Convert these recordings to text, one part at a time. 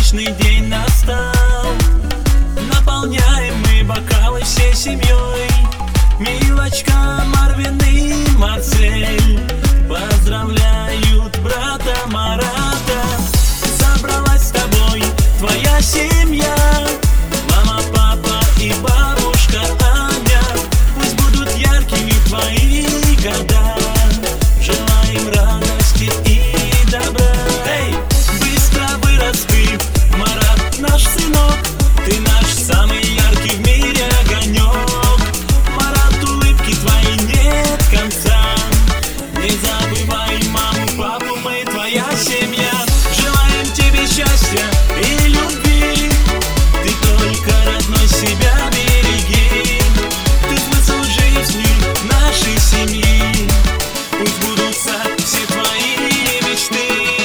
праздничный день настал. Наполняем мы бокалы всей семьей. Милочка, Марвин и Марсель поздравляют брата Марата. Собралась с тобой твоя семья, мама, папа и бабушка Аня. Пусть будут яркими твои года, желаем радости и добра. Эй, быстро вырос ты, Марат, наш сынок, ты наш самый яркий в мире огонек. Марат, улыбки твои нет конца, не забывай маму, папу, мы твоя семья. Желаем тебе счастья и любви, ты только родной себя береги. Ты смысл жизни нашей семьи, пусть сбудутся все твои мечты.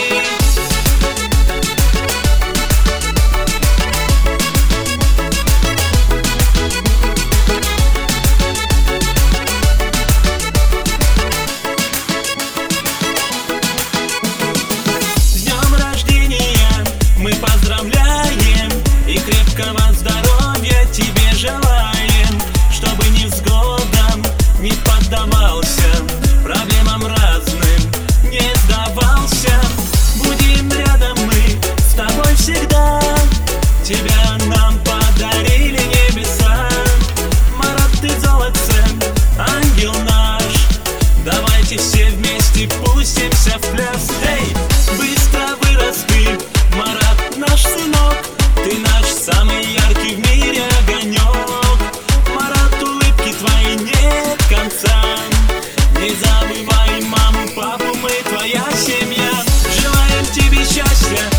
Мы поздравляем и крепкого здоровья тебе желаем, чтобы невзгодам не поддавался, проблемам разным не сдавался. Будем рядом мы с тобой всегда, тебя нам подарили небеса. Марат, ты золотце, ангел наш, давайте все вместе пустимся в пляс. Эй, быстро вырос ты, Марат, наш сынок, ты наш самый яркий в мире огонек. Марат, улыбки твои нет конца, не забывай маму, папу, мы твоя семья. Желаем тебе счастья